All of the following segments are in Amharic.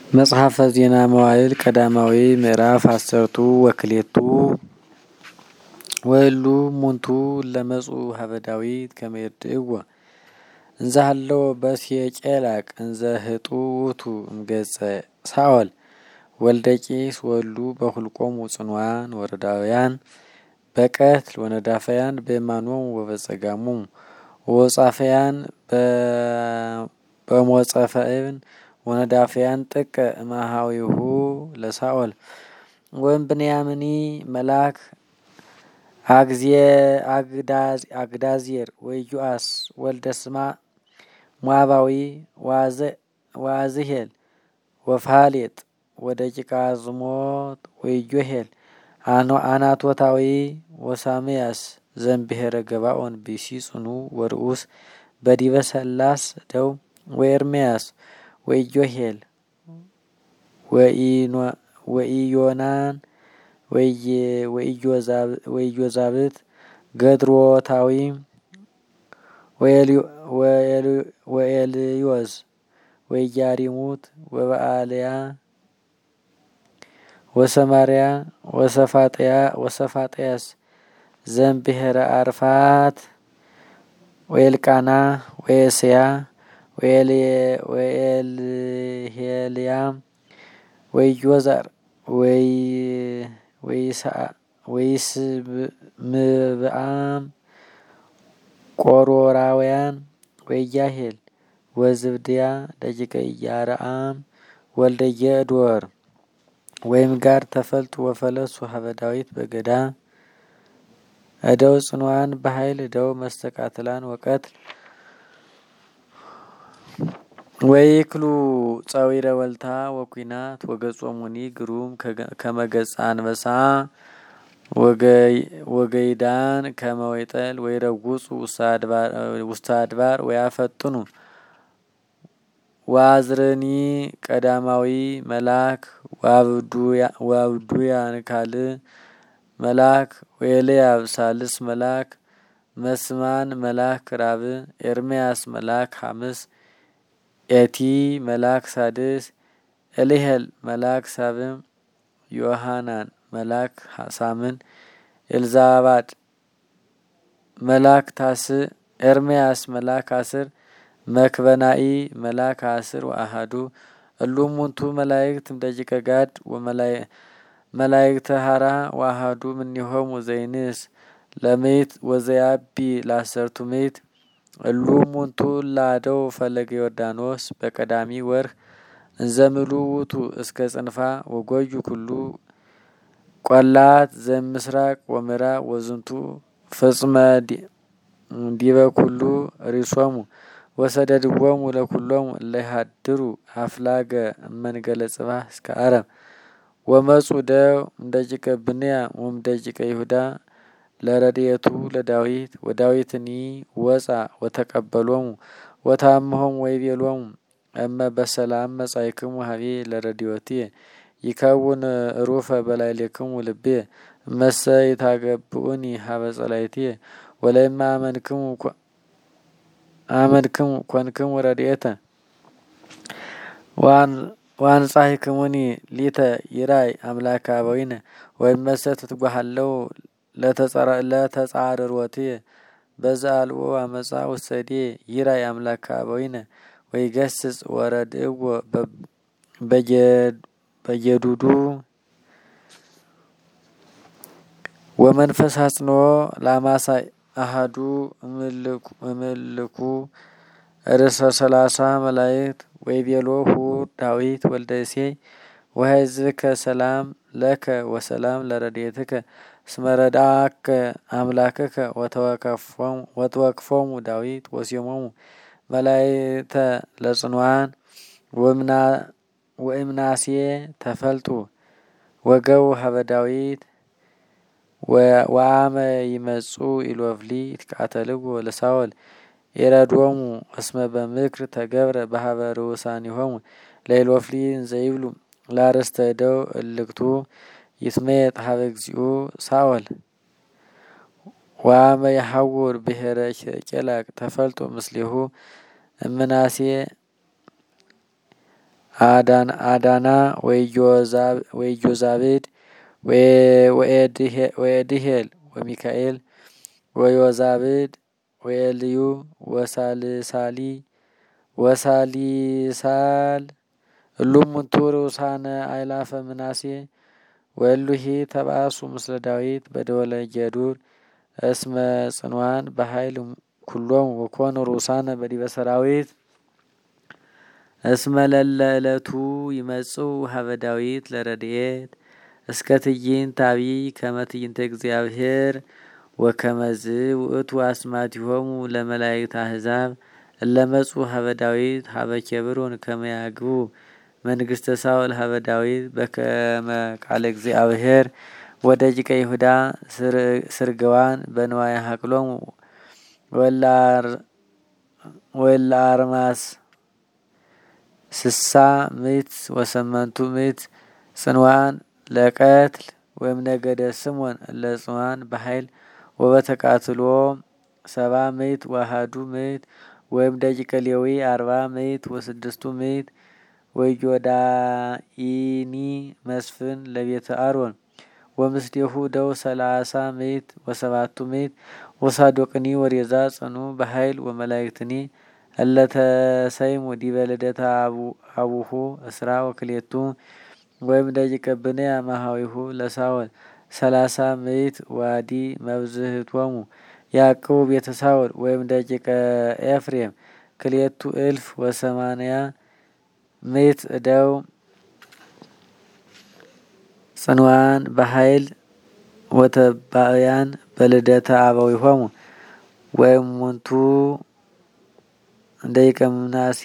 መጽሐፈ ዜና መዋዕል ቀዳማዊ ምዕራፍ 10 ወክሌቱ ወሉ ሙንቱ ለመጹ ሀበ ዳዊት ከመይርድእዎ እንዘ ሀለው በሴቄላቅ እንዘ ህጡ ውእቱ እምገጸ ሳኦል ወልደ ቂስ ወሉ በሁልቆሙ ጽኑዓን ወረዳውያን በቀትል ወነዳፈያን በየማኖሙ ወበጸጋሞሙ ወጻፈያን በሞጸፈእን ወነዳፈያን ጥቀ እማሃዊሁ ለሳኦል ወእምብንያምኒ መልአክ አግዳዜር ወኢዮአስ ወልደ ስማ ሞዓባዊ ወአዝሄል ወፋሌጥ ወደቂቀ አዝሞት ወኢዮሄል አናቶታዊ ወሳምያስ ዘእምብሔረ ገባኦን ቢሲ ጽኑ ወርኡስ በዲበ ሰላስ ደው ወኤርምያስ ወኢዮሄል ወኢዮናን ወኢዮዛብት ገድሮታዊ ወኤልዮዝ ወኢያሪሙት ወበአልያ ወሰማርያ ወሰፋጥያስ ዘእምብሔረ አርፋት ወኤልቃና ወኤስያ ወኤልሄልያ ወኢዮዛር ወይስምብአም ቆሮራውያን ወኢያሄል ወዝብድያ ደቂቀ ኢያረአም ወልደ የእዶር ወይም ጋር ተፈልጡ ወፈለሱ ሀበ ዳዊት በገዳ እደው ጽኑዓን በኃይል እደው መስተቃትላን ወቀትል ወይክሉ ጸዊረ ወልታ ወኩናት ወገጾሙኒ ግሩም ከመገጻ አንበሳ ወገይዳን ከመወይጠል ወይረጉጹ ውስተ አድባር ወያፈጥኑ ወአዝርኒ ቀዳማዊ መልአክ ወአብዱያን ካልእ መልአክ ወኤልያብ ሳልስ መልአክ መስማን መልአክ ራብዕ ኤርምያስ መልአክ ሐምስ ኤቲ መልአክ ሳድስ ኤሊሄል መልአክ ሳብዕ ዮሐናን መልአክ ሳምን ኤልዛባድ መልአክ ታስዕ ኤርምያስ መልአክ አስር መክበናኢ መልአክ አስር ወአሃዱ እሉም ሙንቱ መላእክት እምደቂቀ ጋድ ወመላእክተ ሀራ ወአሃዱ እምኔሆሙ ዘይንስ ለምእት ወዘያቢ ለአሰርቱ ምእት እሉም ሙንቱ ላደው ፈለገ ዮርዳኖስ በቀዳሚ ወርህ እንዘምሉ ውእቱ እስከ ጽንፋ ወጎዩ ኩሉ ቆላት ዘምስራቅ ወምዕራብ ወዝንቱ ፍጽመ ዲበ ኩሉ ሪሶሙ ወሰደድዎሙ ለኩሎሙ እለ ይሃድሩ አፍላገ መንገለ ጽባህ እስከ አረም ወመጹ ደው እምደቂቀ ብንያም ወእምደቂቀ ይሁዳ ለረድኤቱ ለዳዊት ወዳዊትኒ ወፃ ወተቀበሎሙ ወታምሆሙ ወይቤሎሙ እመ በሰላም መጻእክሙ ሀቤ ለረድኤትየ ይከውን ሩፈ በላዕሌክሙ ልብየ እመሰ ይታገብኡኒ ሀበ ጸላእትየ ወለእመ አመንክሙ ኮንክሙ ረድኤተ ወአንጻሕክሙኒ ሊተ ይራይ አምላከ አበዊነ ወእመሰ ትትጓሃለው ለተጻረሮትየ በዘአልቦ አመፃ ውሰድየ ይራይ አምላከ አበዊነ ወይገስጽ ወረድእዎ በየዱዱ ወመንፈስ አጽንኦ ላማሳይ አሃዱ እምልኩ ርእሰ ሰላሳ መላእክት ወይቤሎሁ ዳዊት ወልደ እሴይ ወሕዝብከ ሰላም ለከ ወሰላም ለረድኤትከ እስመ ረዳእከ አምላክከ ወተወክፎሙ ዳዊት ወሴሞሙ መላእክተ ለጽኑዓን ወእምናሴ ተፈልጡ ወገው ሀበ ዳዊት ወአመ ይመጹ ኢሎፍሊ ይትቃተልዎ ለሳኦል ይረድዎሙ እስመ በምክር ተገብረ በሀበ ርኡሳኒሆሙ ለኢሎፍሊ እንዘይብሉ ለአርእስተ እደው እልክቱ ይትመየጥ ሀበ እግዚኡ ሳኦል ወአመ ይሐውር ብሔረ ቄላቅ ተፈልጦ ምስሌሁ እምናሴ አዳና ወኢዮዛቤድ ወኤድሄል ወሚካኤል ወዮዛቤድ ወኤልዩ ወሳሊሳል እሉሙንቱ ርኡሳነ አእላፈ ምናሴ ወእሉሂ ተባሱ ምስለ ዳዊት በደወለ ጌዱር እስመ ጽንዋን በኃይል ኩሎም ወኮኑ ርኡሳነ በዲበ ሰራዊት እስመ ለለ ዕለቱ ይመጽኡ ሀበ ዳዊት ለረድኤት እስከ ትዕይንተ አብይ ከመ ትዕይንተ እግዚአብሔር ወከመዝ ውእቱ አስማቲሆሙ ለመላእክት አሕዛብ እለ መጹ ሀበ ዳዊት ሀበ ኬብሮን ከመ ያግቡ መንግስተ ሳኦል ሀበ ዳዊት በከመ ቃለ እግዚአብሔር ወደቂቀ ይሁዳ ስርግዋን በንዋየ ሀቅሎሙ ወለአርማስ 60 ጽንዋን ለቀትል ወይም ነገደ ስሞን ለጽዋን በኃይል ወበተቃትሎ 70 ወአሐዱ ወይም ደቂቀ ሌዊ 40 و600 ወዮዳኢኒ መስፍን ለቤተ አሮን ወምስሌሁ ደው 30 و700 ወሳዶቅኒ ወሬዛ ጽኑ በኃይል ወመላእክትኒ እለተሰይሙ ዲበ ልደታ አቡሁ እስራ ወክሌቱ ወይም ደቂቀ ብንያም አኀዊሁ ለሳኦል 30 ዋዲ መብዝህቶሙ ያዕቆብ ቤተ ሳኦል ወይም ደቂቀ ኤፍሬም 280 እደው ጽንዋን በኃይል ወተባእያን በልደታ አበዊሆሙ ወይም ሙንቱ ደቂቀ ምናሴ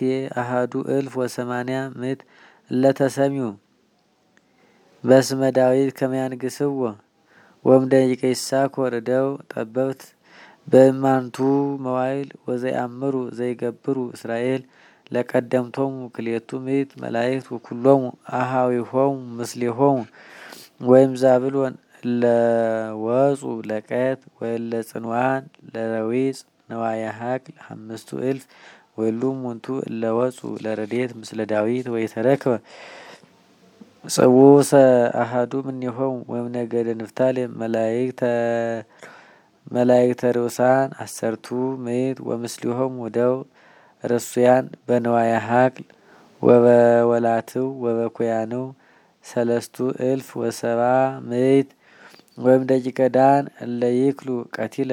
180 እለተሰሚው በስመ ዳዊት ከመ ያንግሥዎ ወም ደቂቀ ይሳኮር እደው ጠበብት በእማንቱ መዋይል ወዘይአምሩ ዘይገብሩ እስራኤል ለቀደምቶሙ 200 መላእክት ወኩሎሙ አኀዊሆሙ ምስሌሆሙ ወይም ዛብሎን ለወጹ ለቀት ወለ ጽንዋን ለረዊጽ ነዋየ ሀቅል 5000 ወሉም ሙንቱ ለወጹ ለረድኤት ምስለ ዳዊት ወይተረክበ ጽውሰ አሐዱ እምኔሆሙ ወይም ነገደ ንፍታሌም መላእክተ ርኡሳን 10 ወምስሊሆሙ ደው ረሱያን በነዋየ ሀቅል ወበወላትው ወበኩያንው 3070 ወይም ደቂቀ ዳን እለ ይክሉ ቀቲለ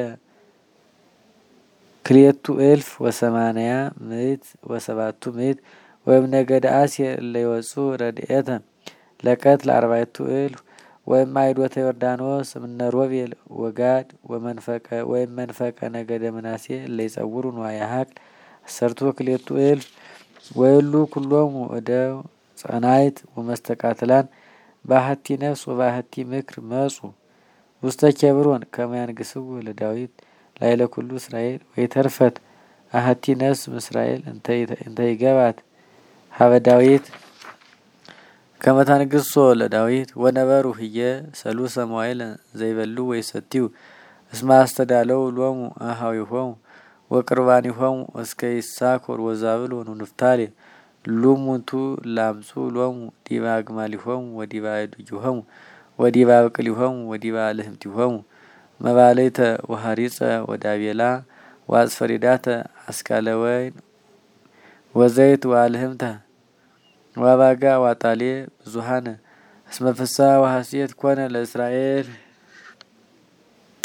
280 و700 ወይም ነገደ አሴር እለ ይወጹ ረድኤተ ለቀትል 40 ወይም ማይዶተ ዮርዳኖስ እምነ ሮቤል ወጋድ ወይም መንፈቀ ነገደ ምናሴ እለ ይጸውሩ ንዋየ ሀቅል 12 ወይሉ ኩሎሙ እደው ጸናይት ወመስተቃትላን በአሐቲ ነፍስ ወበአሐቲ ምክር መጹ ውስተ ኬብሮን ከመ ያንግሥዎ ለዳዊት ላዕለ ኩሉ እስራኤል ወይተርፈት አሐቲ ነፍስ ምስራኤል እንተ ይገባት ሀበ ዳዊት ከመ ታንግሥዎ ለዳዊት ወነበሩ ህየ ሰሉሰ መዋዕለ ዘይበሉ ወይሰትዩ እስመ አስተዳለው ሎሙ አኀዊሆሙ ወቅርባኒሆሙ እስከ ይሳኮር ወዛብሎን ወንፍታሌም ሉሙንቱ ላምጹ ሎሙ ዲበ አግማሊሆሙ ወዲበ አእዱጊሆሙ ወዲበ አብቅሊሆሙ ወዲበ አልህምቲሆሙ መባለይተ ወሐሪጸ ወዳቤላ ወአጽፈሪዳተ አስካለ ወይን ወዘይት ወአልህምተ ወአባጋ ወአጣሌ ብዙሃነ እስመ ፍስሐ ወሐሴት ኮነ ለእስራኤል